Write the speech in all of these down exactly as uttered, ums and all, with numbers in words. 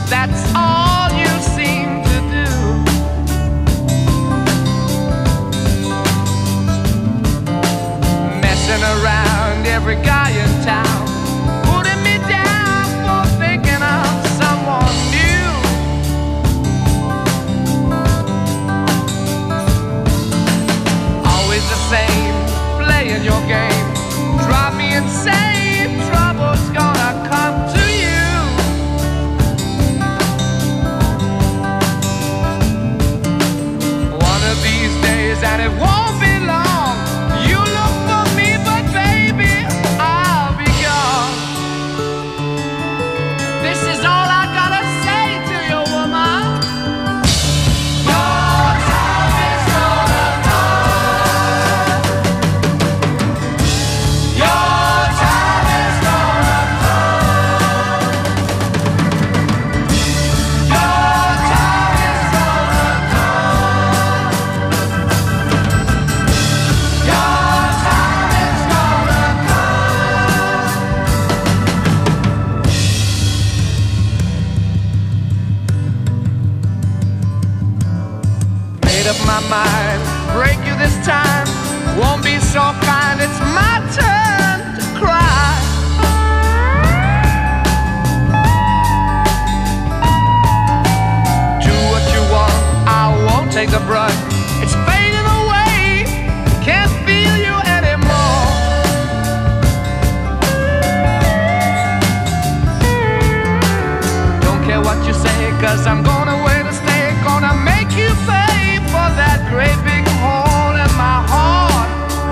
That's all you seem to do. Messing around every guy in town, putting me down for thinking of someone new. Always the same, playing your game, drive me insane. Trouble's gonna come to you. One of these days, and it won't be long, you look for me, but baby, I'll be gone. This is all I gotta say to you, woman. Your time is gonna come. Your time is gonna come. Your time is gonna come. Your time is gonna come. Made up my mind, break you this time. Won't be so kind, it's my turn to cry. Do what you want, I won't take the brunt. It's fading away, can't feel you anymore. Don't care what you say, cause I'm going away to stay. Gonna make you pay for that great big hole in my heart.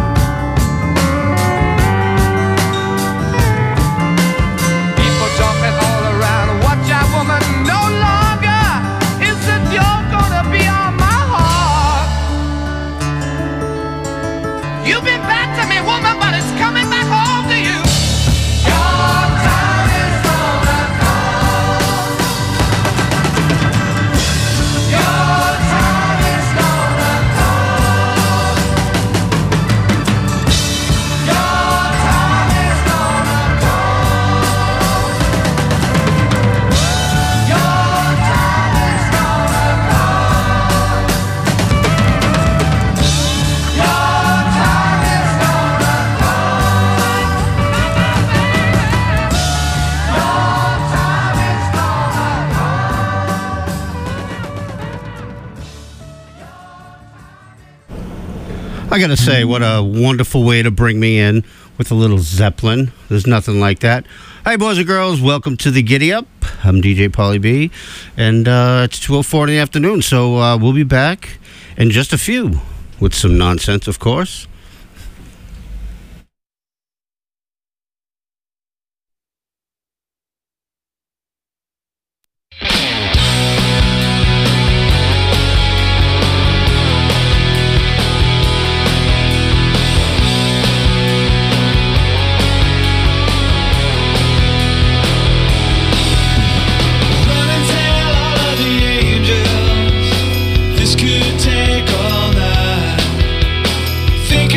People talking all around, watch out woman, no longer is the joke gonna be on my heart. You've been bad to me, woman, but it's coming back home to you. Your time is gonna come. Your time is gonna come. Your time is gonna come. Your time is gonna come. Your time is gonna come. Your time is gonna come. I gotta say, what a wonderful way to bring me in with a little Zeppelin. There's nothing like that. Hi, boys and girls. Welcome to the Giddy Up. I'm D J Pauly B, and uh, it's two oh four in the afternoon, so uh, we'll be back in just a few with some nonsense, of course. Run and tell all of the angels this could take all night. Think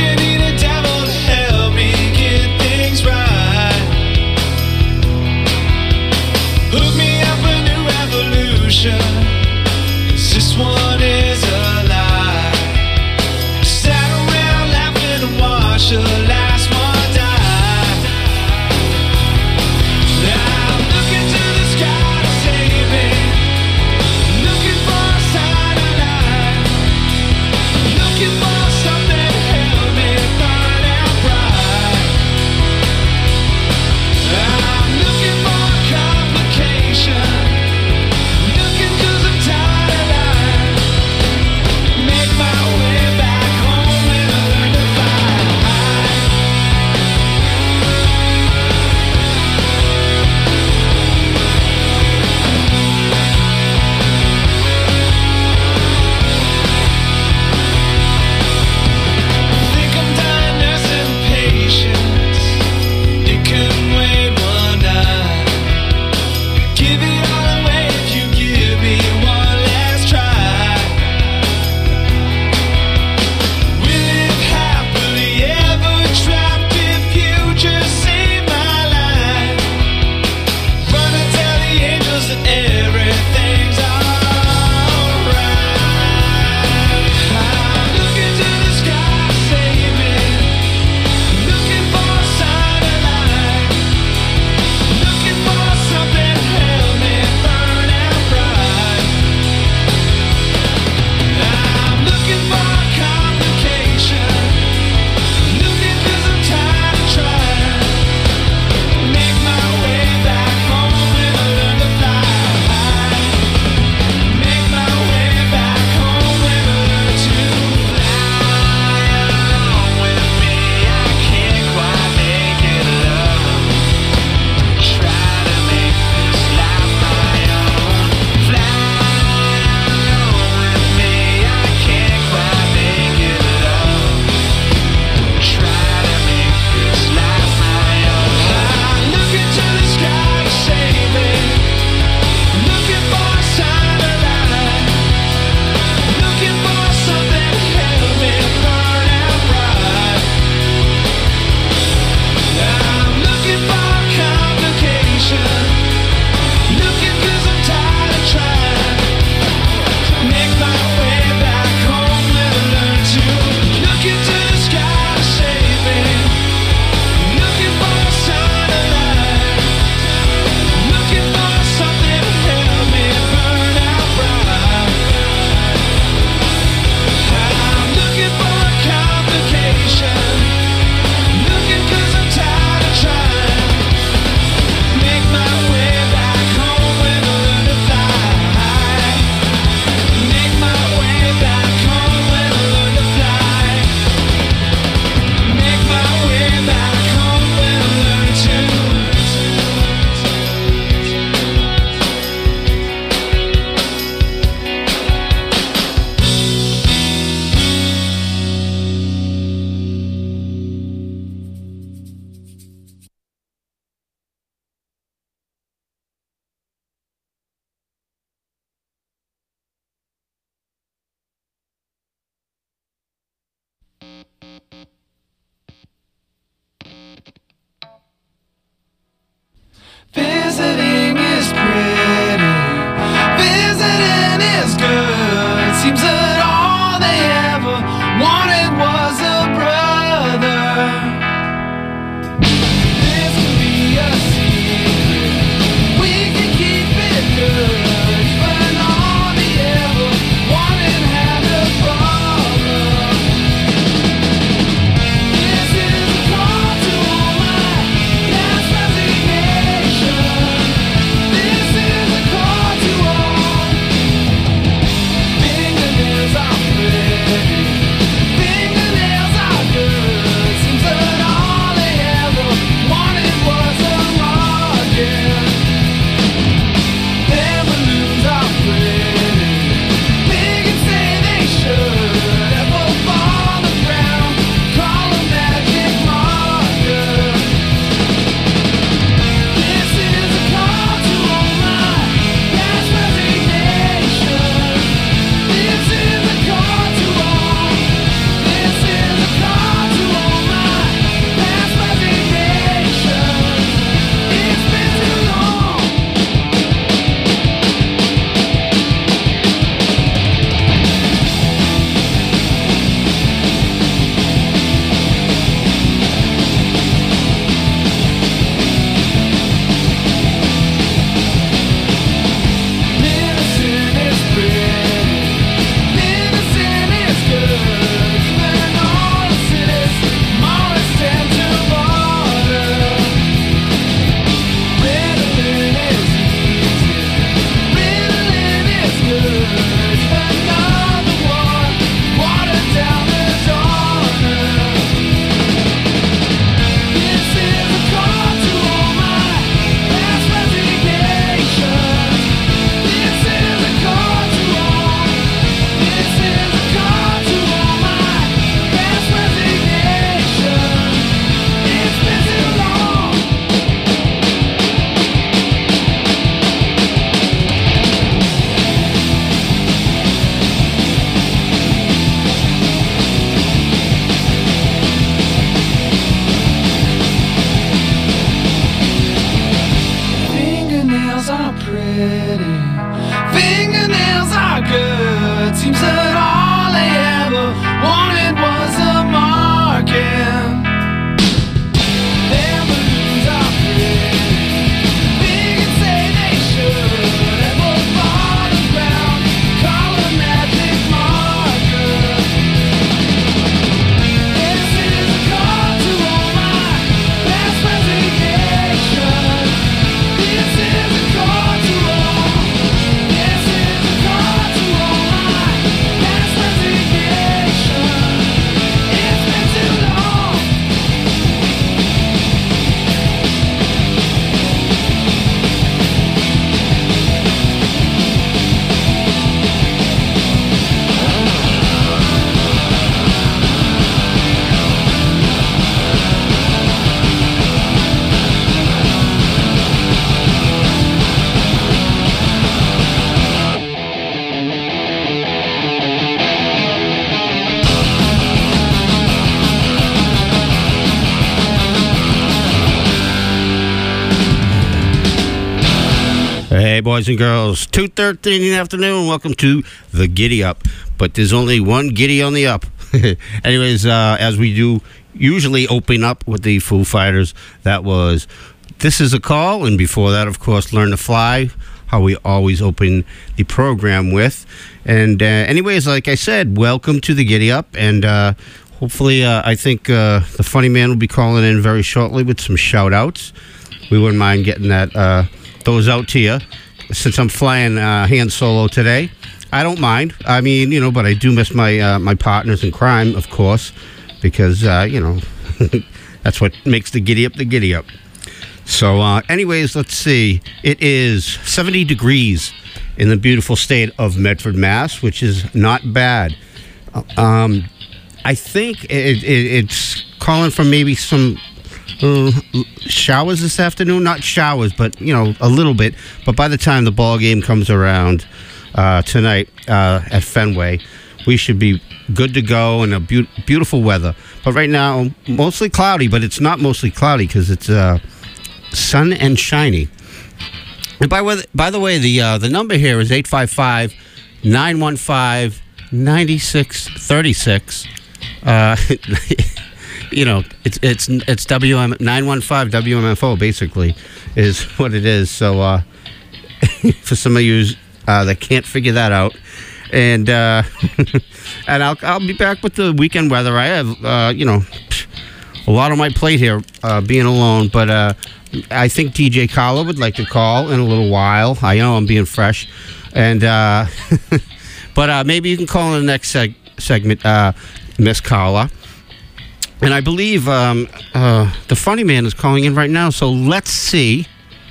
boys and girls. two thirteen in the afternoon. Welcome to the Giddy Up. But there's only one Giddy on the up. Anyways, uh, as we do usually open up with the Foo Fighters, that was This Is a Call. And before that, of course, Learn to Fly, how we always open the program with. And uh, anyways, like I said, welcome to the Giddy Up. And uh, hopefully, uh, I think uh, the funny man will be calling in very shortly with some shout-outs. We wouldn't mind getting that uh, those out to you. Since I'm flying uh, hand solo today, I don't mind. I mean, you know, but I do miss my uh, my partners in crime, of course, because, uh, you know, that's what makes the Giddy Up the Giddy Up. So, uh, anyways, let's see. It is seventy degrees in the beautiful state of Medford, Mass, which is not bad. Um, I think it, it, it's calling for maybe some uh, showers this afternoon. Not showers, but, you know, a little bit. But by the time the ball game comes around uh, tonight uh, at Fenway, we should be good to go and a be- beautiful weather. But right now, mostly cloudy, but it's not mostly cloudy because it's uh, sun and shiny. And by, by the way, the uh, the number here is eight five five, nine one five, nine six three six. Uh, you know, it's it's it's W M nine one five W M F O basically is what it is. So uh, for some of you uh, that can't figure that out, and uh, and I'll I'll be back with the weekend weather. I have uh, you know a lot on my plate here, uh, being alone, but. Uh, I think D J Carla would like to call in a little while. I know I'm being fresh, and uh, but uh, maybe you can call in the next seg- segment, uh, Miss Carla. And I believe um, uh, the funny man is calling in right now. So let's see.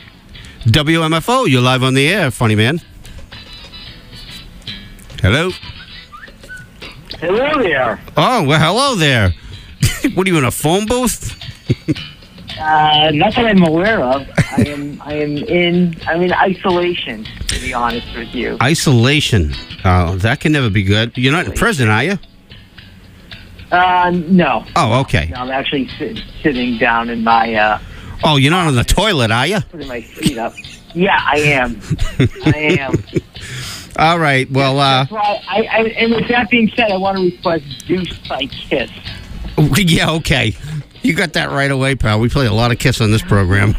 W M F O, you're live on the air, funny man. Hello. Hello there. Oh well, hello there. What are you in a phone booth? Uh, not that I'm aware of. I am. I am in. I'm in isolation. To be honest with you. Isolation. Oh, that can never be good. You're not in prison, are you? Uh, no. Oh, okay. No, I'm actually sit, sitting down in my. Uh, Oh, you're not on the toilet, are you? putting my feet up. Yeah, I am. I am. All right. Well, uh, That's why. I, I. And with that being said, I want to request "Deuce" by Kiss. yeah, okay. You got that right away, pal. We play a lot of Kiss on this program.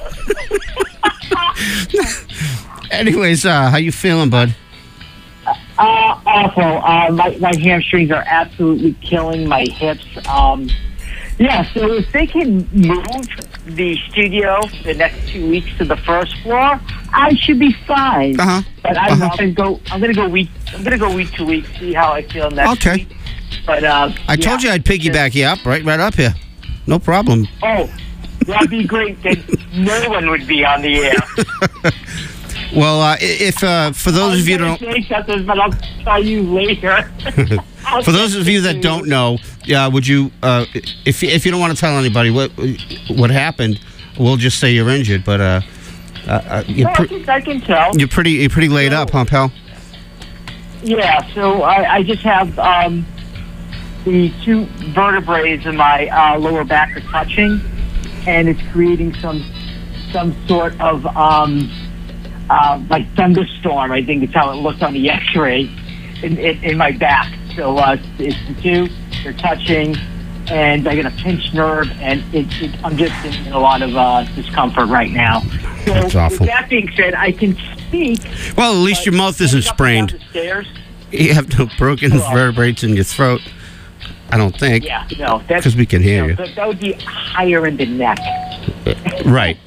Anyways, uh, how you feeling, bud? Uh, awful. Uh, my, my hamstrings are absolutely killing my hips. Um, yeah, so if they can move the studio the next two weeks to the first floor, I should be fine. Uh-huh. But I'm Uh-huh. gonna go. I'm gonna go week. I'm gonna go week to week. See how I feel next Okay. week. But uh, I yeah, told you I'd piggyback you up, right, right up here. No problem. Oh, that'd be great. Then no one would be on the air. Well, uh, if uh, for those of you who I don't, was gonna say something, but I'll tell you later. for those of you that don't know, yeah, would you, uh, if if you don't want to tell anybody what what happened, we'll just say you're injured. But uh, uh, uh you're, Well, I, pre- can, I can tell. you're pretty you're pretty laid up, huh, pal? Yeah, so I, I just have um, the two vertebrae in my uh, lower back are touching, and it's creating some some sort of um, uh, like thunderstorm. I think it's how it looked on the X-ray in, in, in my back. So uh, it's the two, they're touching, and I got a pinched nerve, and it, it, I'm just in, in a lot of uh, discomfort right now. So That's awful. with that being said, I can speak. Well, at least but your mouth isn't getting up and down sprained. the stairs, You have no broken Hello. vertebrae in your throat. I don't think. yeah, no, that's 'Cause we can hear no, you. That, that would be higher in the neck. Right.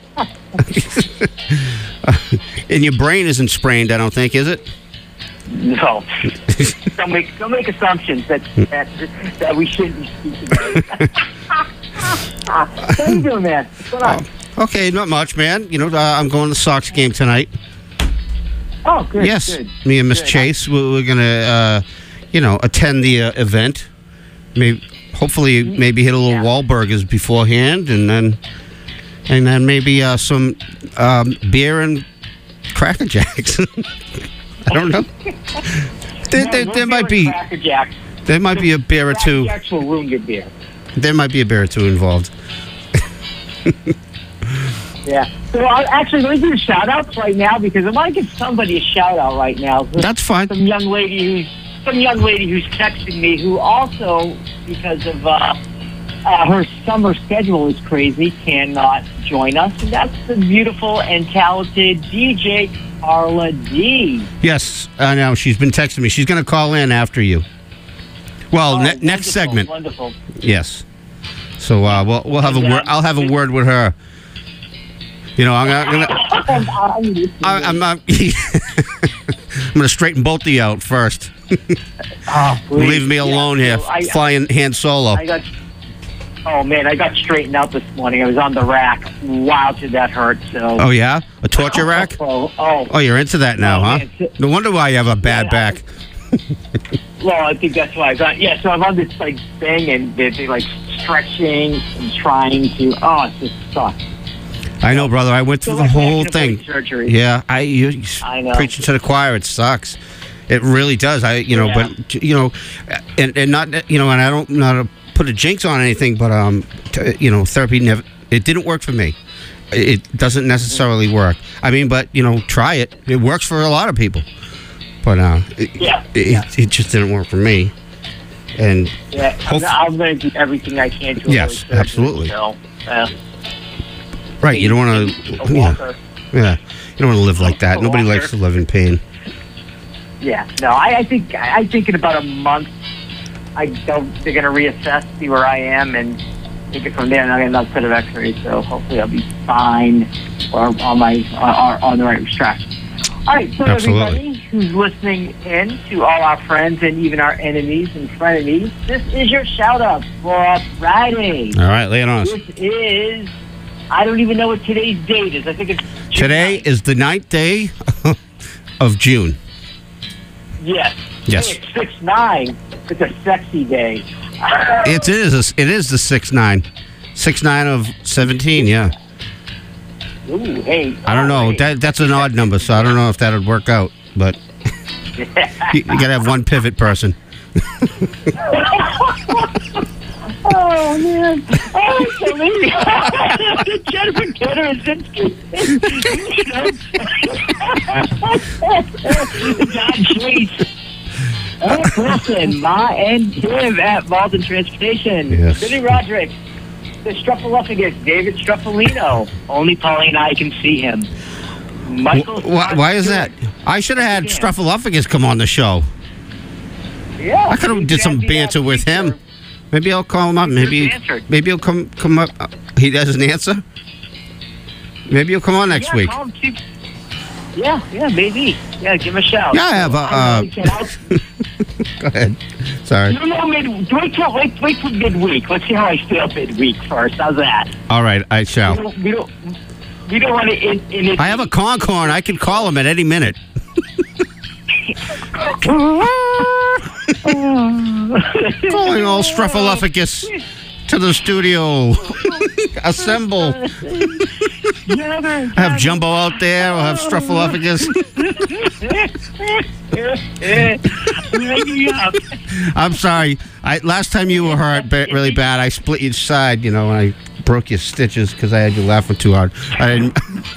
And your brain isn't sprained, I don't think, is it? No, don't make don't make assumptions that that, that we shouldn't be speaking about. How you doing, man? What's going on? Okay, not much, man. You know, uh, I'm going to the Sox game tonight. Oh, good. yes, good. me and Miss Good. Chase, we're, we're going to, uh, you know, attend the uh, event. Maybe, hopefully, maybe hit a little Yeah. Wahlburgers beforehand, and then, and then maybe uh, some um, beer and Cracker Jacks. I don't know. There, No, there, no there beer might and be, Cracker Jacks. there might be a beer or Cracker two. Jacks will ruin your beer. There might be a beer or two involved. Yeah. So uh, actually, let me do shout outs right now because I want to give somebody a shout out right now. That's fine. Some young lady who's some young lady who's texting me who also, because of uh, uh, her summer schedule is crazy, cannot join us. And that's the beautiful and talented D J Carla D. Yes, I know. She's been texting me. She's going to call in after you. Well, Oh, ne- wonderful, next segment. Wonderful. Yes. So uh, we'll we'll have a And, word. um, I'll have a word with her. You know, I'm gonna. I'm, I'm, I- I'm not. I'm gonna straighten both of you out first. oh, please. Leave me Yeah, alone here, so I, flying hand solo. I got. Oh man, I got straightened out this morning. I was on the rack. Wow, did that hurt? So. Oh yeah, a torture rack. Oh, oh. Oh, you're into that now, Oh, huh? man, it's- No wonder why you have a bad Yeah. back. Well, I think that's why I got. Yeah, so I'm on this like thing, and they're, they're like stretching and trying to. Oh, it just sucks. I know, brother. I went through So the like whole back to thing. plate surgery. Yeah, I you I know. preaching to the choir. It sucks. It really does. I you know, Yeah. but you know, and and not you know, and I don't not to put a jinx on anything, but um, t- you know, therapy never. It didn't work for me. It doesn't necessarily work. I mean, but you know, try it. It works for a lot of people. But uh, it, Yeah, it, yeah. it just didn't work for me. And Yeah, I'm, Hope- I'm going to do everything I can to avoid Yes, surgery, absolutely. So, uh, right, you don't want a to. Yeah, walker. yeah, you don't want to live like that. A Nobody walker. likes to live in pain. Yeah, no, I, I think I think in about a month, I don't, they're going to reassess, see where I am, and take it from there. And I'll get another set of X-rays, so hopefully I'll be fine or on my on, on the right track. All right, so Absolutely. everybody who's listening in, to all our friends and even our enemies and frenemies, this is your shout out for Friday. All right, lay it on us. This is, I don't even know what today's date is. I think it's June Today ninth. is the ninth day of June. Yes. Yes. Hey, it's six nine. It's a sexy day. It is. A, it is the six nine, six nine of seventeen. Yeah. Ooh, hey. I don't know. That that's an odd number, so I don't know if that'd work out. But you, you gotta have one pivot person. Oh man! Oh, so maybe Jennifer Kenner is John Chase. Eric Wilson, Ma and Kim at Malden Transportation. Yes. Billy Roderick, the Struffaluffagus, David Struffalino. Only Polly and I can see him. Michael. Why, why is that? Stewart. I should have had Yeah. Struffaluffagus come on the show. Yeah. I could have did some Exactly, banter that with him. feature. Maybe I'll call him up. Maybe Just answered. maybe he'll come come up. Uh, he doesn't answer. Maybe he'll come on next yeah, week. call him, see- Yeah, yeah, maybe. Yeah, give him a shout. Yeah, I have a, I uh, really can't- I'll- Go ahead. Sorry. No, no, mid, wait till wait, wait till midweek. Let's see how I feel midweek first. How's that? All right, I We shall. don't, we don't, we don't want to. In, in I have a Concorn. I can call him at any minute. Calling all Struffaluffagus to the studio. Assemble. I have Jumbo out there. I'll have Struffaluffagus. I'm sorry. I last time you were hurt ba- really bad. I split your side. You know, and I broke your stitches because I had you laughing too hard. I didn't.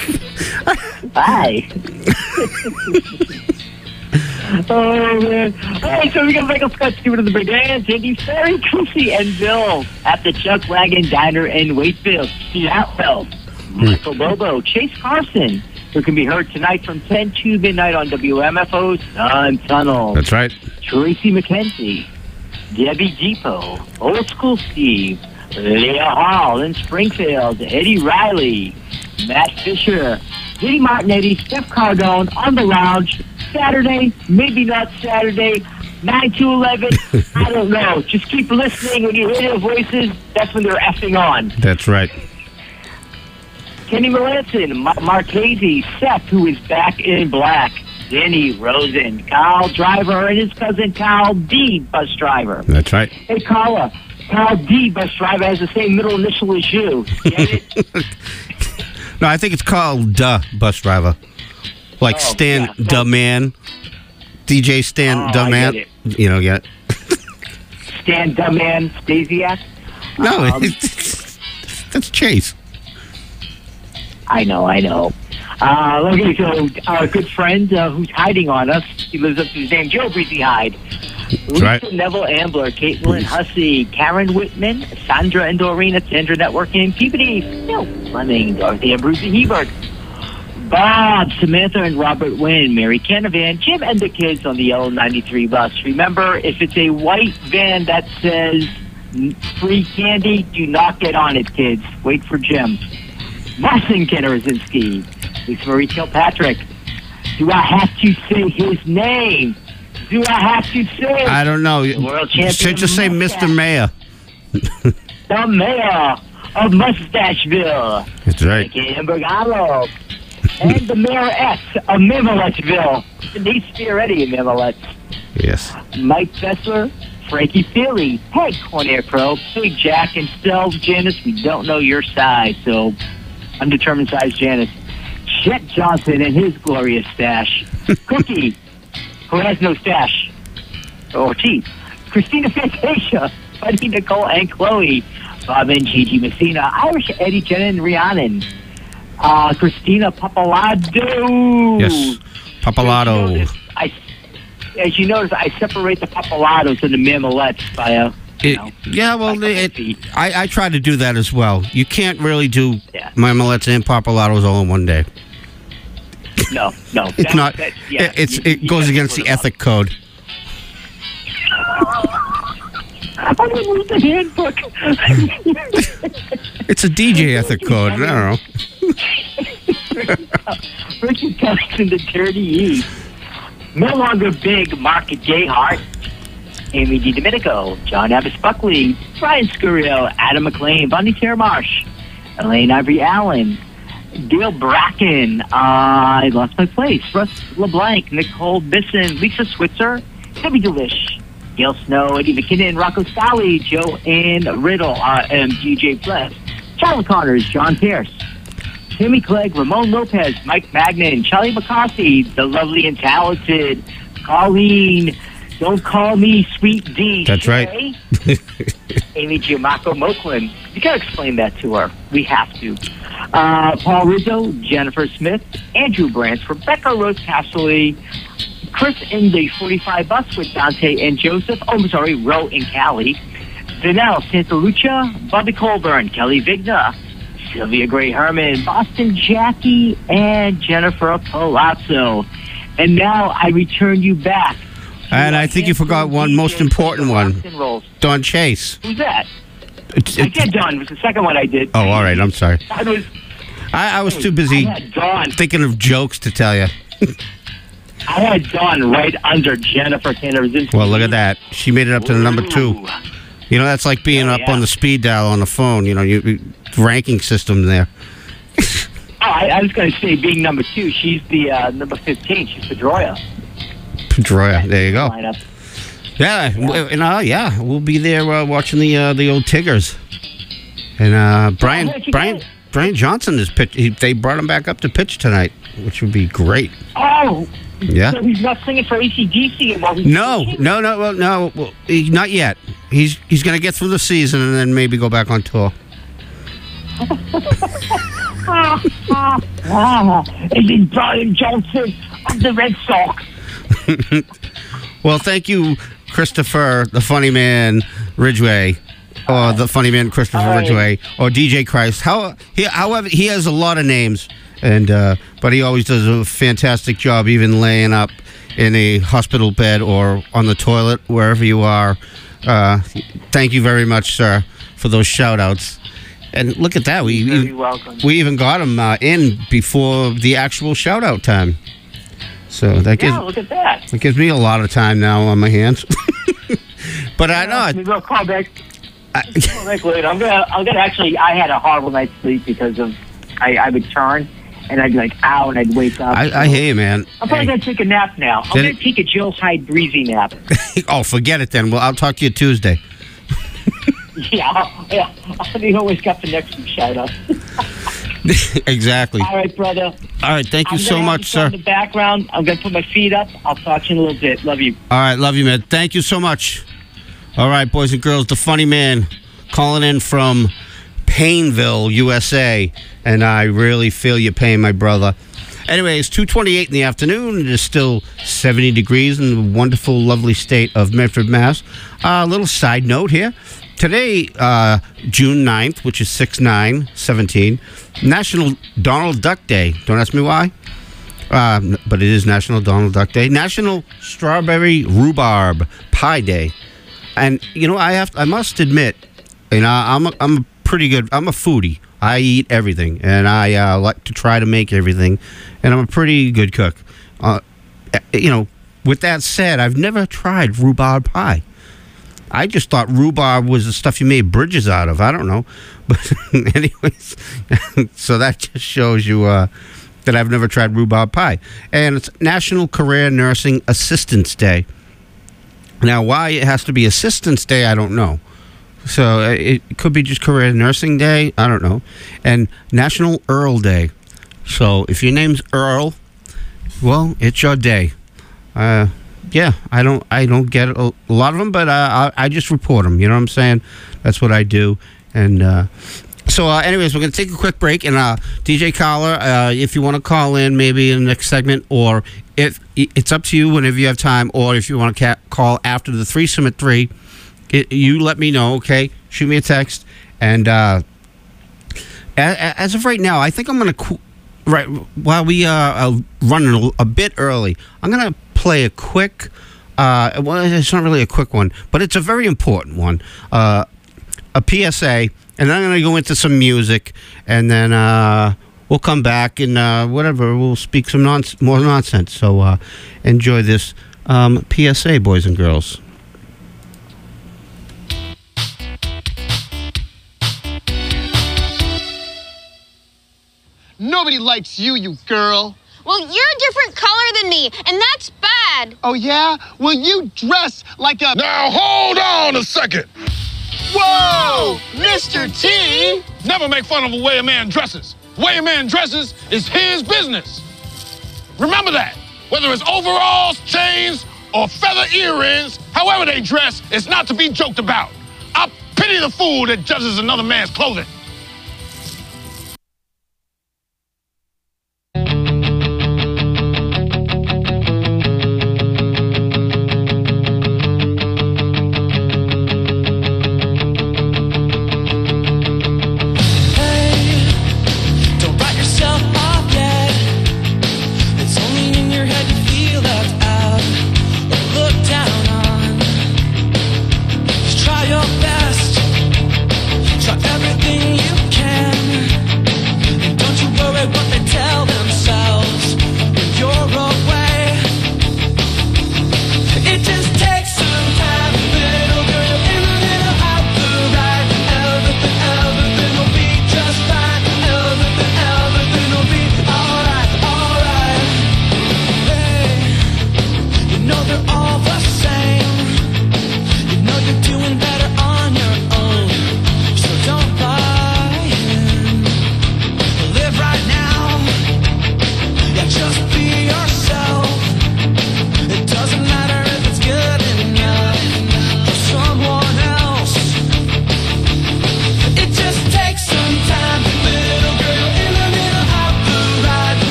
Bye. Oh man! All right, so we got Michael Scott Stewart of the Brigands, Andy Ferry, Koofy, and Bill at the Chuck Wagon Diner in Wakefield. Steve Hatfield, Michael Bobo, Chase Carson, who can be heard tonight from ten to midnight on W M F O Sun Tunnel. That's right. Tracy McKenzie, Debbie Depot, Old School Steve, Leah Hall in Springfield, Eddie Riley, Matt Fisher, Diddy Martinetti, Steph Cardone on the lounge. Saturday, maybe not Saturday, nine to eleven. I don't know. Just keep listening. When you hear their voices, that's when they're effing on. That's right. Kenny Melanson, Ma- Marchese, Seth, who is back in black, Denny Rosen, Kyle Driver, and his cousin Kyle D, bus driver. That's right. Hey, Carla, Kyle D, bus driver, has the same middle initial as you. Get it? No, I think it's called Duh Bus Driver. Like Oh, Stan yeah. Duh Man. D J Stan Oh, Duh I Man. get You know, get Stan Dumman Stasiak. No, Um, it's, that's Chase. I know, I know. Uh, okay, so our good friend uh, who's hiding on us, he lives up to his name, Joe Breezy Hyde. Lisa right. Neville Ambler, Caitlin Hussey, Karen Whitman, Sandra and Doreen at Sandra Networking, Peabody, Phil Fleming, Dorothy and Brucey Hebert, Bob, Samantha and Robert Wynn, Mary Canavan, Jim and the kids on the yellow ninety-three bus. Remember, if it's a white van that says free candy, do not get on it, kids. Wait for Jim. Marcin Kenner-Rosinski, Lisa Marie Kilpatrick. Do I have to say his name? Do I have to say I don't know. The world champion Should just say mustache. Mister Mayor. The mayor of Mustacheville, That's right. Nicky Imbrogano, and the mayoress of Mimoletsville, Denise Fioretti of Mimolets, Yes. Mike Fessler, Frankie Feely, Hey Cornair Pro, Big Jack, and still, Janice, we don't know your size, so undetermined size Janice. Chet Johnson and his glorious stash. Cookie, who has no stash or teeth. Christina Fantasia, Buddy Nicole and Chloe. Bob and Gigi Messina, Irish Eddie, Jenna and Rhiannon. Uh, Christina Papalado. Yes. Papalato. As you notice, I, as you notice, I separate the Papalados and the Mamelets by a. You It, know, yeah, well, by a couple it, feet. I, I try to do that as well. You can't really do Yeah. marmalades and papalatos all in one day. No, no. It's that- not. that- yeah, it's you- it you goes gotta against split the them up. ethic code. I didn't read the handbook. It's a D J ethic code. I don't know. Richard Thompson, the Dirty East. No longer big, Mark Gayhart. Amy DiDomenico, John Abbas Buckley, Brian Scurio, Adam McLean, Bonnie Termarsh, Elaine Ivory Allen, Dale Bracken, uh, I lost my place, Russ LeBlanc, Nicole Bisson, Lisa Switzer, Debbie Delish, Gail Snow, Eddie McKinnon, Rocco Scally, Joe Ann Riddle, uh, and D J Bless, Charlie Connors, John Pierce, Timmy Clegg, Ramon Lopez, Mike Magnan, Charlie McCarthy, the lovely and talented Colleen. Don't call me Sweet D. That's right. Shay. Amy Giamacco Moklin. You gotta explain that to her. We have to. Uh, Paul Rizzo, Jennifer Smith, Andrew Branch, Rebecca Rose Castley, Chris in the forty-five bus with Dante and Joseph. Oh, I'm sorry, Ro and Callie. Danelle Santalucia, Bobby Colburn, Kelly Vigna, Sylvia Gray Herman, Boston Jackie, and Jennifer Palazzo. And now I return you back. And I think you forgot one most important one. Don Chase. Who's that? It's- I it's- did Dawn. It was the second one I did. oh, all right. I'm sorry. I was, I, I was too I busy had Dawn. thinking of jokes to tell you. I had Dawn right under Jennifer Kenner-Rosinski. Well, look at that. She made it up to the number two. Ooh. You know, that's like being Oh, up yeah. on the speed dial on the phone. You know, you, you ranking system there. Oh, I, I was going to say, being number two, she's the uh, number fifteen. She's Pedroia. Pedroia. There you go. Lineup. Yeah, w- and uh, yeah, we'll be there uh, watching the uh, the old Tigers. And uh, Brian where'd you Brian go? Brian Johnson is pitch. He, they brought him back up to pitch tonight, which would be great. Oh, Yeah. so he's not singing for A C D C while he's No, pitching? no, no, well, no, well, he, not yet. He's he's going to get through the season and then maybe go back on tour. Ah, and then Brian Johnson of the Red Sox. Well, thank you, Christopher, the funny man, Ridgway, or the funny man, Christopher All right. Ridgway, or D J Christ. How, he, however, he has a lot of names, and uh, but he always does a fantastic job, even laying up in a hospital bed or on the toilet, wherever you are. Uh, thank you very much, sir, for those shout-outs. And look at that. We, You're we, very welcome. we even got him uh, in before the actual shout-out time. So that gives Yeah, look at that. it gives me a lot of time now on my hands. But I know. Maybe I'll call back. I, Call back later. I'm gonna. I'm gonna actually. I had a horrible night's sleep because of. I, I would turn, and I'd be like, "Ow," and I'd wake up. I, I hear you, man. I'm probably Hey. gonna take a nap now. I'm Did gonna it- take a Jill Hyde breezy nap. Oh, forget it then. Well, I'll talk to you Tuesday. yeah, I'll, yeah. You always got the next week's shout out. Exactly. All right, brother. All right. Thank you I'm so gonna have much, this sir. on the background. I'm gonna put my feet up. I'll talk to you in a little bit. Love you. All right. Love you, man. Thank you so much. All right, boys and girls. The funny man calling in from Painville, U S A, and I really feel your pain, my brother. Anyways, two twenty-eight in the afternoon. It is still seventy degrees in the wonderful, lovely state of Medford, Mass. A uh, little side note here. Today, uh, June ninth, which is six nine seventeen, National Donald Duck Day. Don't ask me why, uh, but it is National Donald Duck Day. National Strawberry Rhubarb Pie Day. And, you know, I have I must admit, you know, I'm a, I'm a pretty good, I'm a foodie. I eat everything, and I uh, like to try to make everything, and I'm a pretty good cook. Uh, you know, with that said, I've never tried rhubarb pie. I just thought rhubarb was the stuff you made bridges out of. I don't know. But anyways, so that just shows you uh, that I've never tried rhubarb pie. And it's National Career Nursing Assistance Day. Now, why it has to be Assistance Day, I don't know. So it could be just Career Nursing Day. I don't know. And National Earl Day. So if your name's Earl, well, it's your day. Uh, yeah, I don't, I don't get a lot of them, but uh, I, I just report them. You know what I'm saying? That's what I do. And uh, so, uh, anyways, we're gonna take a quick break. And uh, D J Collar, uh, if you want to call in, maybe in the next segment, or if it's up to you whenever you have time, or if you want to ca- call after the threesome at three. It, you let me know, okay? Shoot me a text. And uh, as, as of right now, I think I'm going to, qu- right while we uh, are running a, a bit early, I'm going to play a quick, uh, well, it's not really a quick one, but it's a very important one, uh, a P S A, and then I'm going to go into some music, and then uh, we'll come back and uh, whatever, we'll speak some non- more nonsense. So uh, enjoy this um, P S A, boys and girls. Nobody likes you, you girl. Well, you're a different color than me, and that's bad. Oh, yeah? Well, you dress like a... Now, hold on a second. Whoa! Mister T! Never make fun of the way a man dresses. The way a man dresses is his business. Remember that. Whether it's overalls, chains, or feather earrings, however they dress, it's not to be joked about. I pity the fool that judges another man's clothing. Try your best, try everything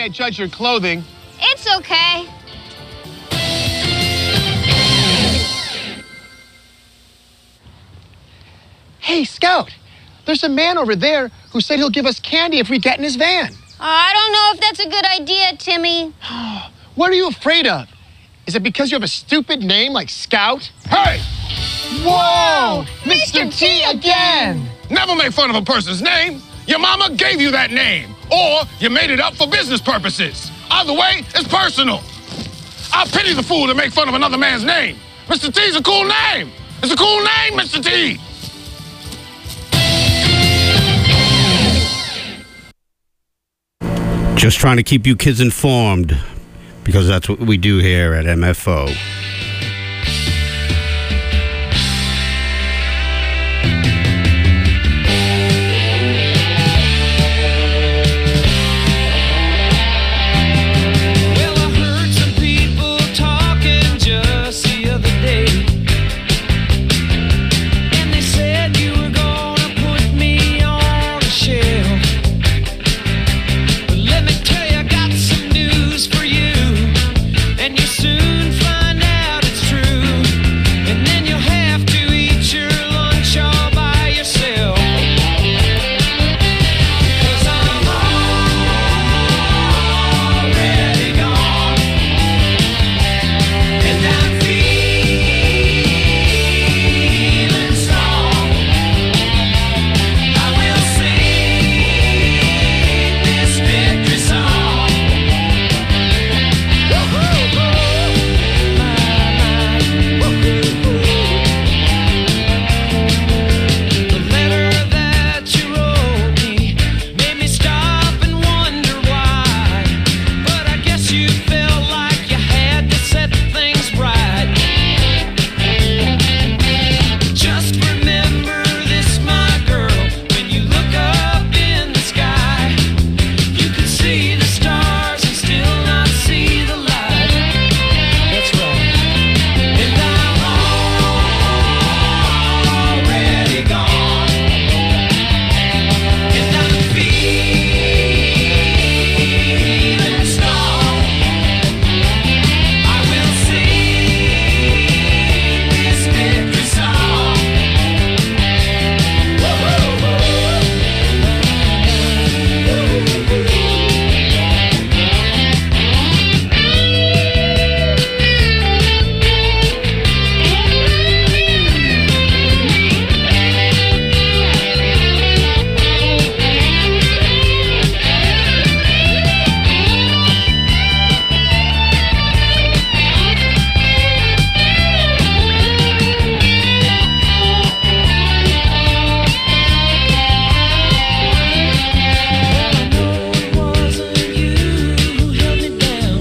can't judge your clothing. It's okay. Hey, Scout, there's a man over there who said he'll give us candy if we get in his van. I don't know if that's a good idea, Timmy. What are you afraid of? Is it because you have a stupid name like Scout? Hey! Whoa! Mister T again! Never make fun of a person's name. Your mama gave you that name, or you made it up for business purposes. Either way, it's personal. I pity the fool to make fun of another man's name. Mister T's a cool name. It's a cool name, Mister T. Just trying to keep you kids informed, because that's what we do here at M F O. Well, I heard some people talking just the other day, and they said you were gonna put me on a shelf. But let me tell you, I got some news for you, and you'll soon find out it's true. And then you'll have to eat your lunch all by yourself. 'Cause I'm already gone, and I'm feeling strong. I will sing this victory song. The letter that you wrote me made me stop and wonder why. But I guess you felt like you had to set things right. Just remember this, my girl, when you look up in the sky, you can see the stars and still not see the light. That's right. And I'm already gone, and I'm feeling strong. I will sing this victory song. It wasn't you who held me down.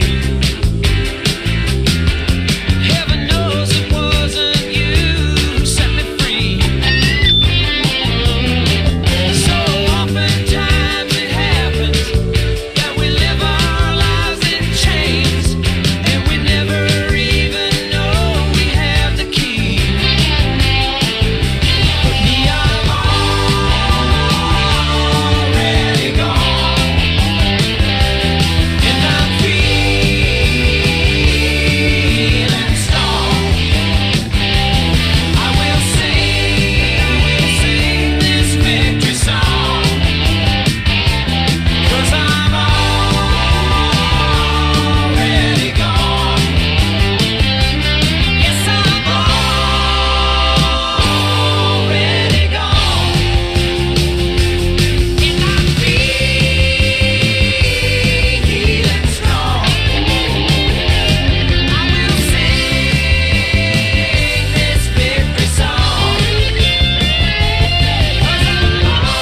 Heaven knows it wasn't you who set me free. So oftentimes it happens that we live our lives in chains, and we never even know we have the key. But me, I'm already gone, and I'm feeling strong. I will sing, I will sing this victory song, 'cause I'm already gone. Yes, I'm already gone, and I'm feeling strong. I will sing this victory song, 'cause I'm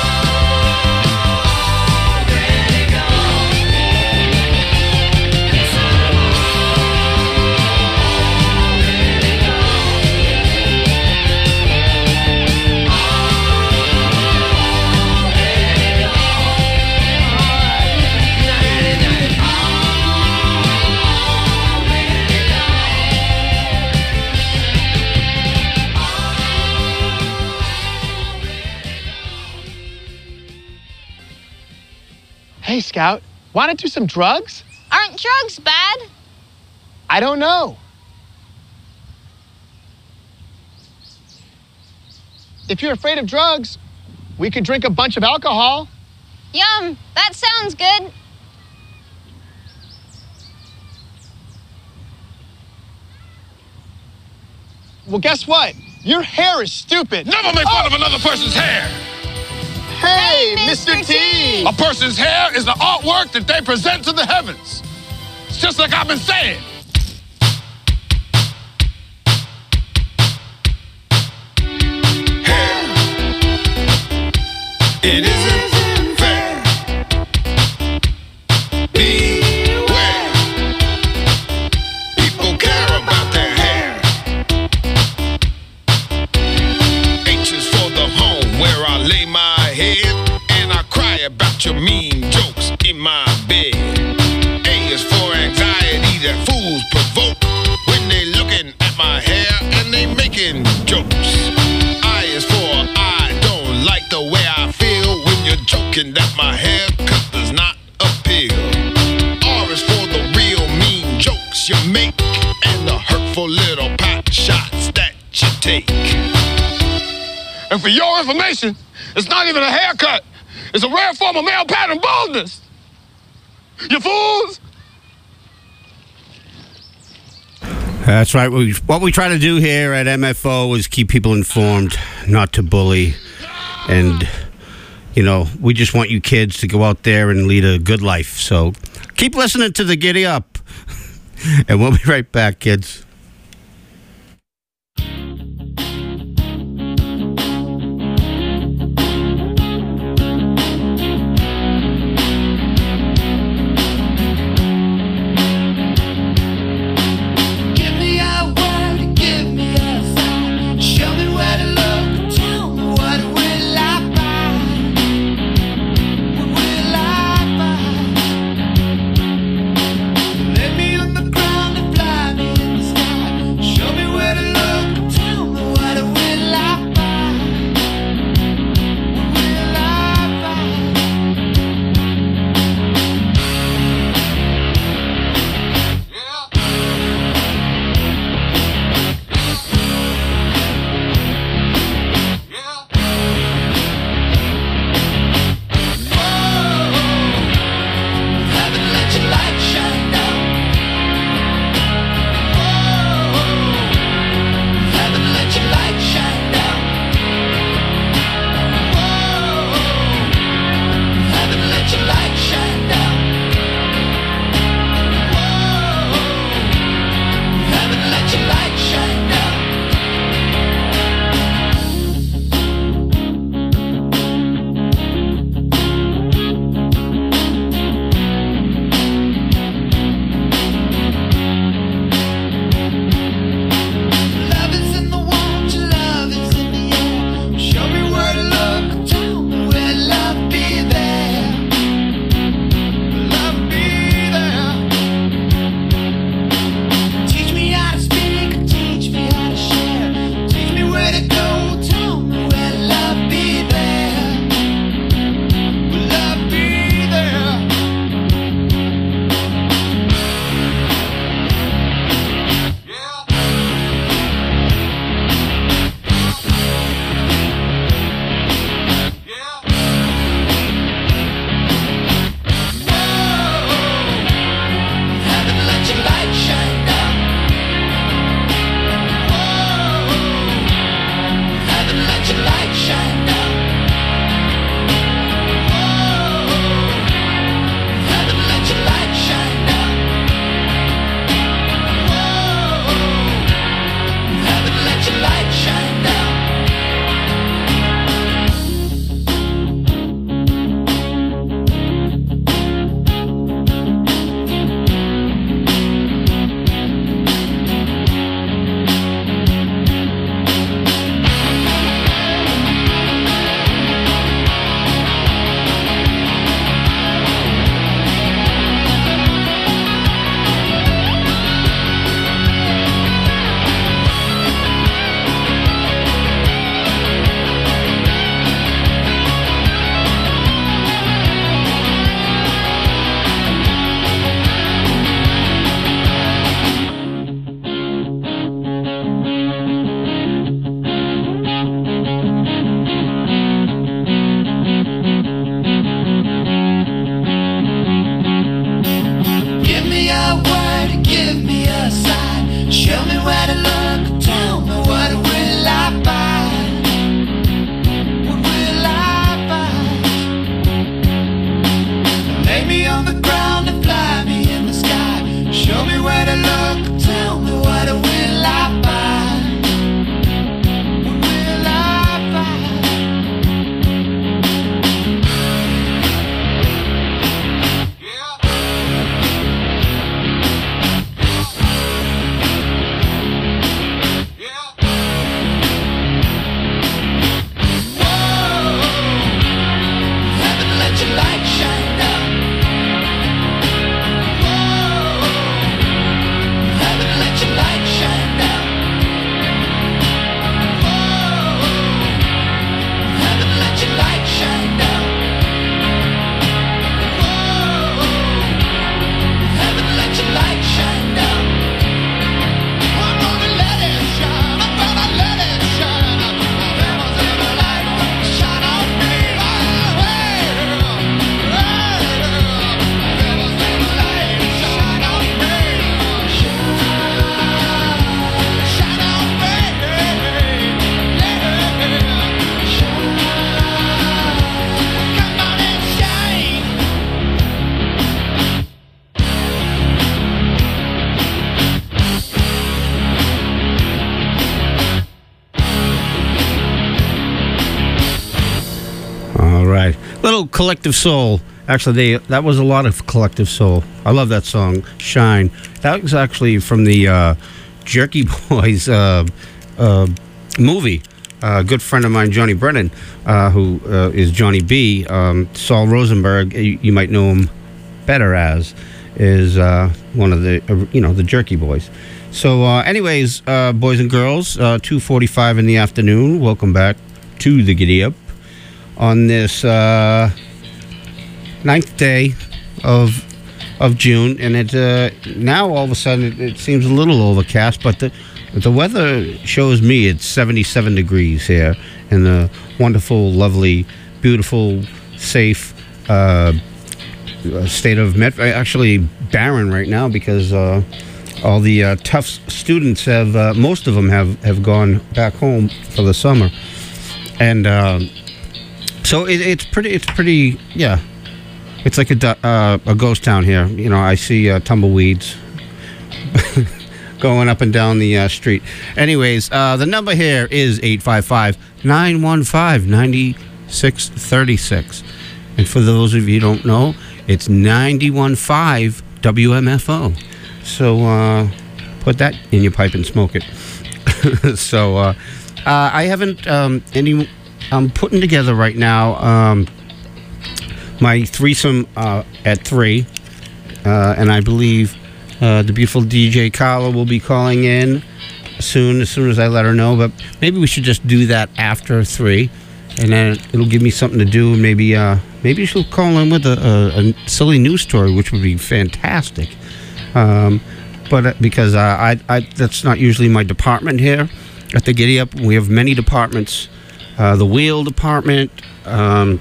already gone. Yes, I'm already Hey, Scout, Want to do some drugs? Aren't drugs bad? I don't know. If you're afraid of drugs, we could drink a bunch of alcohol. Yum, that sounds good. Well, guess what? Your hair is stupid. Never make fun of another person's hair. Hey, Hey, Mister Mister T. T. A person's hair is the artwork that they present to the heavens. It's just like I've been saying. Hair. It isn't fair. Beware. People care about their hair. H is for the home where I lay my head and I cry about your mean jokes in my bed. A is for anxiety that fools provoke when they looking at my hair and they making jokes. I is for I don't like the way I feel when you're joking that my haircut does not appeal. R is for the real mean jokes you make and the hurtful little pot shots that you take. And for your information, it's not even a haircut. It's a rare form of male pattern baldness. You fools! That's right. We, what we try to do here at M F O is keep people informed, not to bully. And, you know, we just want you kids to go out there and lead a good life. So keep listening to the Giddy Up. And we'll be right back, kids. Give me a word, give me a sign. Show me where to look, tell me what will I find? What will I find? Lay me on the ground and fly me in the sky. Little Collective Soul. Actually, they that was a lot of Collective Soul. I love that song, Shine. That was actually from the uh, Jerky Boys uh, uh, movie. Uh, a good friend of mine, Johnny Brennan, uh, who uh, is Johnny B. Um, Saul Rosenberg, you, you might know him better as, is uh, one of the, uh, you know, the Jerky Boys. So, uh, anyways, uh, boys and girls, uh, two forty-five in the afternoon. Welcome back to the Giddy Up on this uh, ninth day of of June, and it uh, now all of a sudden it, it seems a little overcast, but the the weather shows me it's seventy-seven degrees here in the wonderful, lovely, beautiful, safe uh, state of Met. Actually, barren right now because uh, all the uh, tough students have, uh, most of them have, have gone back home for the summer, and uh, so it, it's pretty. It's pretty. Yeah, it's like a du- uh, a ghost town here. You know, I see uh, tumbleweeds going up and down the uh, street. Anyways, uh, the number here is eight five five, nine one five, nine six three six. And for those of you who don't know, it's ninety-one point five W M F O. So uh, put that in your pipe and smoke it. so uh, uh, I haven't um, any... I'm putting together right now um, my threesome uh, at three. Uh, and I believe Uh, the beautiful D J Carla will be calling in soon, as soon as I let her know. But maybe we should just do that after three, and then it'll give me something to do. And maybe, uh, maybe she'll call in with a, a, a silly news story, which would be fantastic. Um, but uh, because uh, I, I, that's not usually my department here at the Giddy Up. We have many departments. Uh, the wheel department. Um,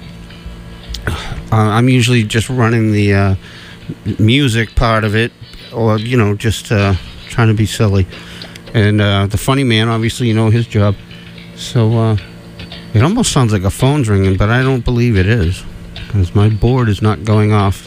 uh, I'm usually just running the uh, music part of it. Or, you know, just uh, trying to be silly. And uh, the funny man, obviously, you know his job. So uh, it almost sounds like a phone's ringing, but I don't believe it is. Because my board is not going off.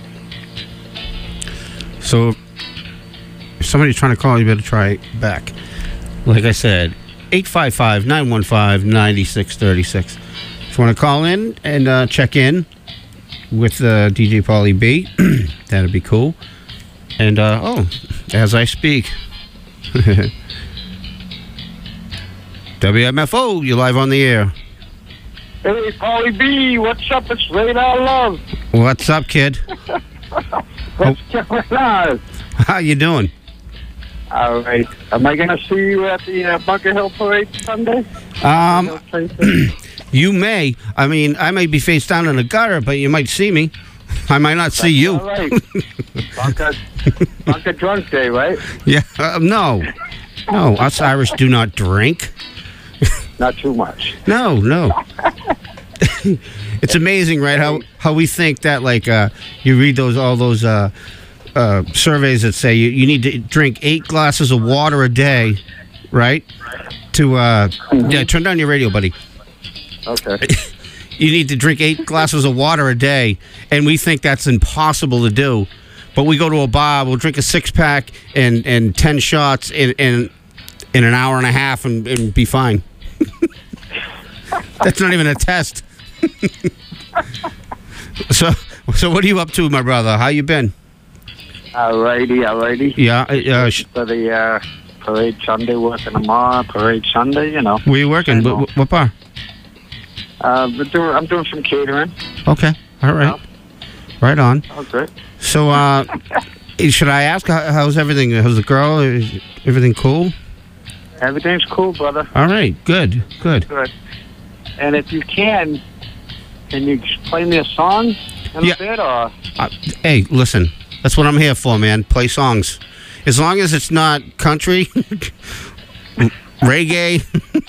So if somebody's trying to call, you better try back. Like I said, eight five five, nine one five, nine six three six. If you want to call in and uh, check in with uh, D J Paulie B, that'd be cool. And, uh, oh, as I speak, W M F O, you're live on the air. Hey, Paulie B, what's up? It's Radar Love. What's up, kid? What's going on? How you doing? All right. Am I going to see you at the uh, Bunker Hill Parade Sunday? Um, you may. I mean, I may be face down in the gutter, but you might see me. I might not see you. All right. Bunker, Bunker Drunk Day, right? Yeah. Uh, no. No, us Irish do not drink. Not too much. No, no. It's amazing, right? How how we think that, like, uh, you read those all those uh, uh, surveys that say you, you need to drink eight glasses of water a day, right? To uh, mm-hmm. yeah, turn down your radio, buddy. Okay. You need to drink eight glasses of water a day, and we think that's impossible to do. But we go to a bar, we'll drink a six pack and, and ten shots in in, in an hour and a half and, and be fine. That's not even a test. so so what are you up to, my brother? How you been? All righty, all righty. Yeah. Uh, sh- For the uh, Parade Sunday, working tomorrow, Parade Sunday, you know. Where you working? What, what bar? Uh, but doing, I'm doing some catering. Okay. All right. Right on. Oh, great. So, uh, should I ask, how, how's everything? How's the girl? Is everything cool? Everything's cool, brother. All right. Good. Good. Good. And if you can, can you play me a song in Yeah. a bit, or? Uh, hey, listen. That's what I'm here for, man. Play songs. As long as it's not country, reggae.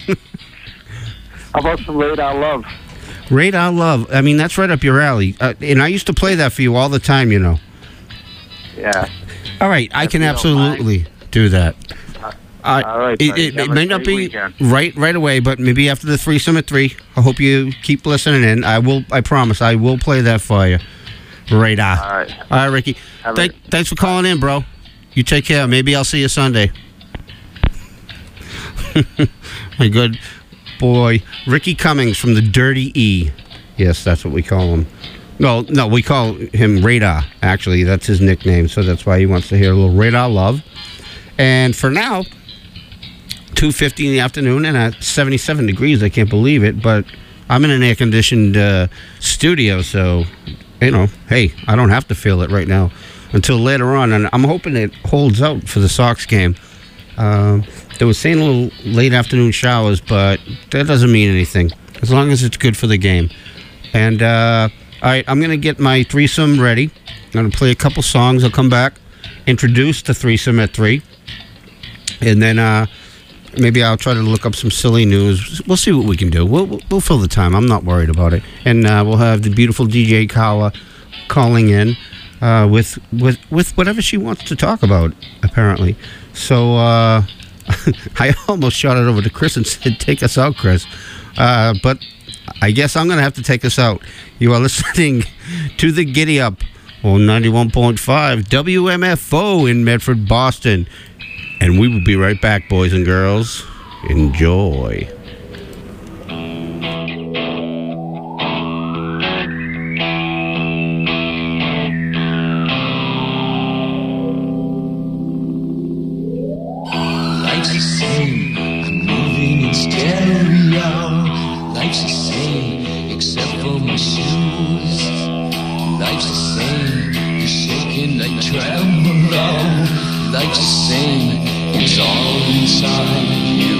How about some Radar Love? Radar Love. I mean, that's right up your alley. Uh, and I used to play that for you all the time, you know. Yeah. All right. I If can you don't absolutely do that. Uh, All right, it, buddy. it, Have it a may not great be weekend. right right away, but maybe after the threesome at three. I hope you keep listening in. I will. I promise. I will play that for you. Radar. All right. All right, Ricky. Have Thank, a- thanks for calling in, bro. You take care. Maybe I'll see you Sunday. My good boy, Ricky Cummings from the Dirty E. Yes, that's what we call him. No, no, we call him Radar, actually. That's his nickname, so that's why he wants to hear a little Radar love. And for now, two fifty in the afternoon and at seventy-seven degrees. I can't believe it, but I'm in an air-conditioned uh, studio, so, you know, hey, I don't have to feel it right now until later on, and I'm hoping it holds out for the Sox game. Uh, they were saying a little late afternoon showers, but that doesn't mean anything, as long as it's good for the game. And, uh, all right, I'm going to get my threesome ready. I'm going to play a couple songs. I'll come back, introduce the threesome at three, and then uh, maybe I'll try to look up some silly news. We'll see what we can do. We'll, we'll, we'll fill the time. I'm not worried about it. And uh, we'll have the beautiful D J Kawa calling in uh, with, with, with whatever she wants to talk about, apparently. So uh, I almost shot it over to Chris and said, take us out, Chris. Uh, but I guess I'm going to have to take us out. You are listening to the Giddy Up on ninety-one point five W M F O in Medford, Boston. And we will be right back, boys and girls. Enjoy. Life's the same, I'm moving in stereo. Life's the same, except for my shoes. Life's the same, you're shaking like tremolo. Life's the same, it's all inside you.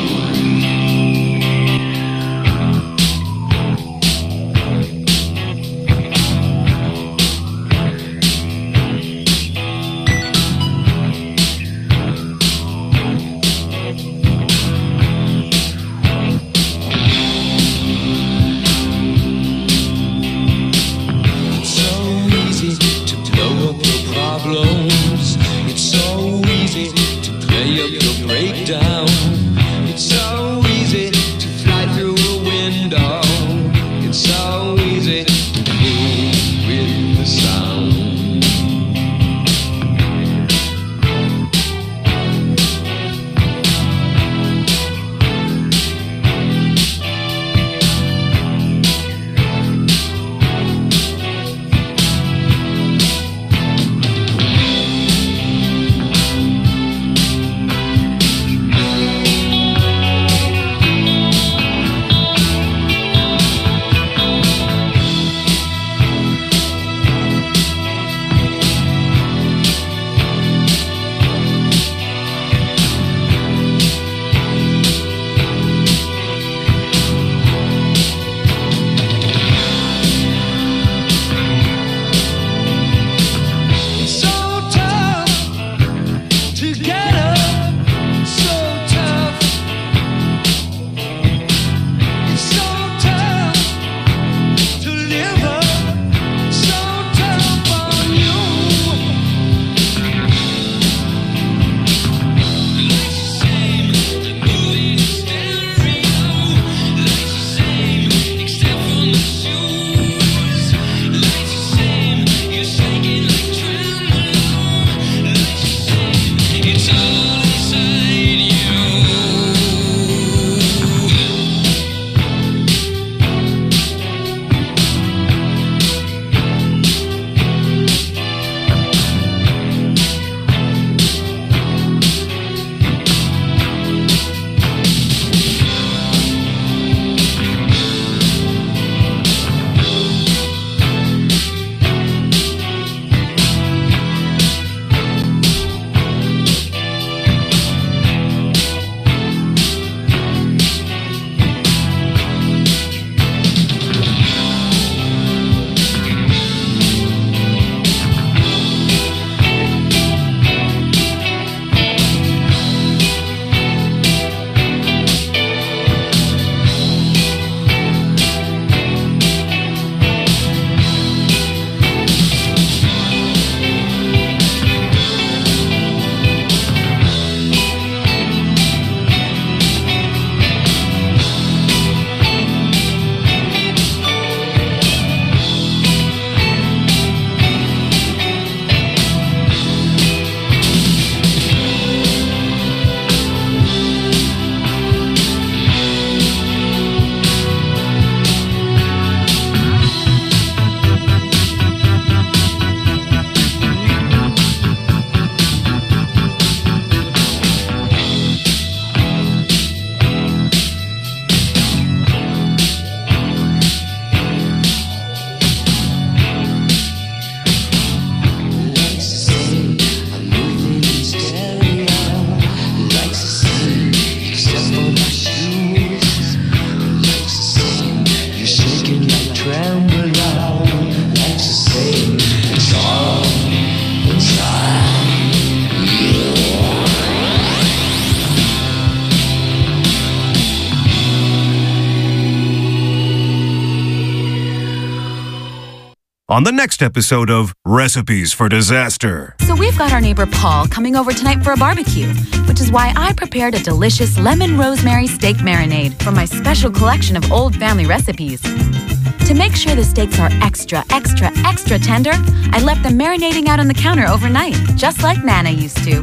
on the next episode of Recipes for Disaster. So we've got our neighbor Paul coming over tonight for a barbecue, which is why I prepared a delicious lemon rosemary steak marinade from my special collection of old family recipes. To make sure the steaks are extra, extra, extra tender, I left them marinating out on the counter overnight, just like Nana used to.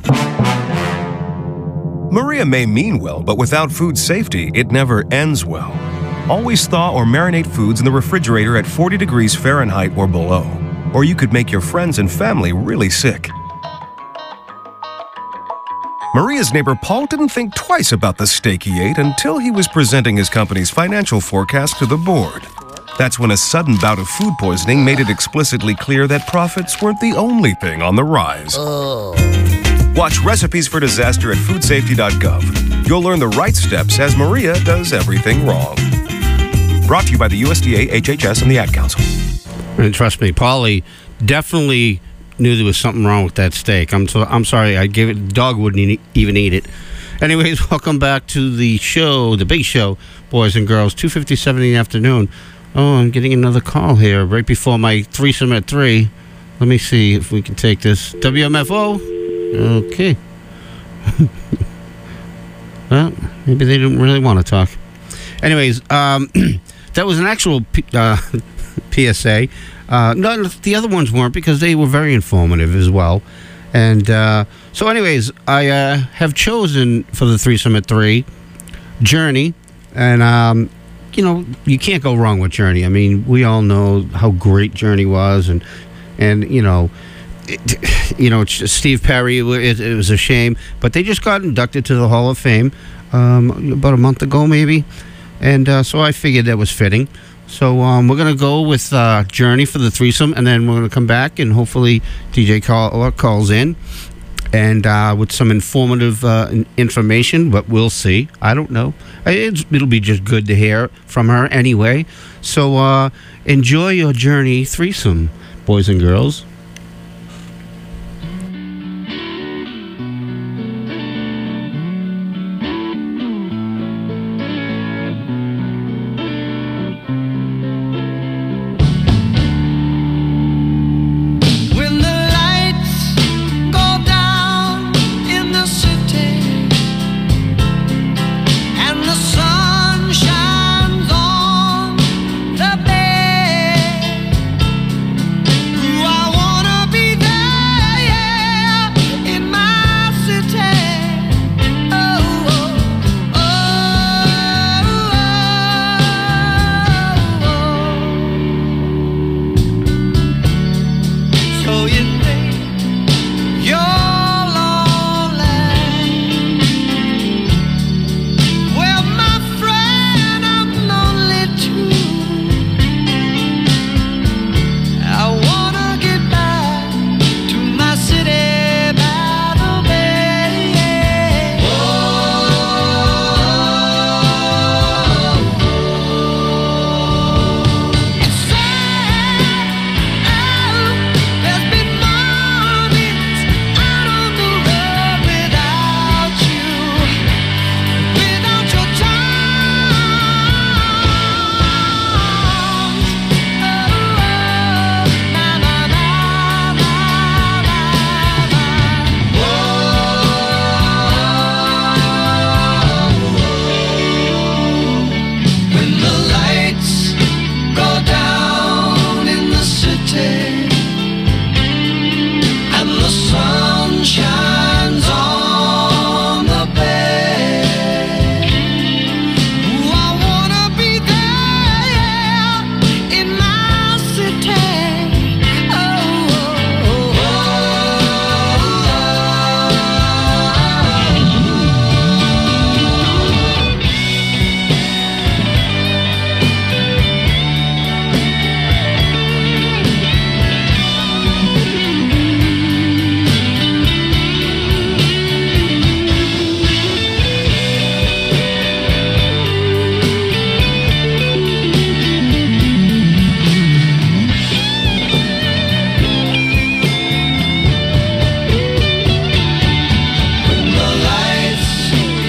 Maria may mean well, but without food safety, it never ends well. Always thaw or marinate foods in the refrigerator at forty degrees Fahrenheit or below, or you could make your friends and family really sick. Maria's neighbor Paul didn't think twice about the steak he ate until he was presenting his company's financial forecast to the board. That's when a sudden bout of food poisoning made it explicitly clear that profits weren't the only thing on the rise. Oh. Watch Recipes for Disaster at food safety dot gov. You'll learn the right steps as Maria does everything wrong. Brought to you by the U S D A, H H S, and the Ad Council. And trust me, Paulie definitely knew there was something wrong with that steak. I'm so, I'm sorry, I gave it. Dog wouldn't e- even eat it. Anyways, welcome back to the show, the big show, boys and girls. two fifty-seven in the afternoon. Oh, I'm getting another call here right before my threesome at three. Let me see if we can take this. W M F O. Okay. Well, maybe they didn't really want to talk. Anyways, um, that was an actual P- uh, P S A. Uh, no, the other ones weren't because they were very informative as well. And uh, so anyways, I uh, have chosen for the threesome at three, Journey. And, um, you know, you can't go wrong with Journey. I mean, we all know how great Journey was. And, and you know, it, you know, it's just Steve Perry, it, it was a shame. But they just got inducted to the Hall of Fame um, about a month ago, maybe. And uh, so I figured that was fitting. So um, we're going to go with uh, Journey for the threesome, and then we're going to come back, and hopefully D J call, calls in and uh, with some informative uh, information, but we'll see. I don't know. It's, it'll be just good to hear from her anyway. So uh, enjoy your Journey threesome, boys and girls.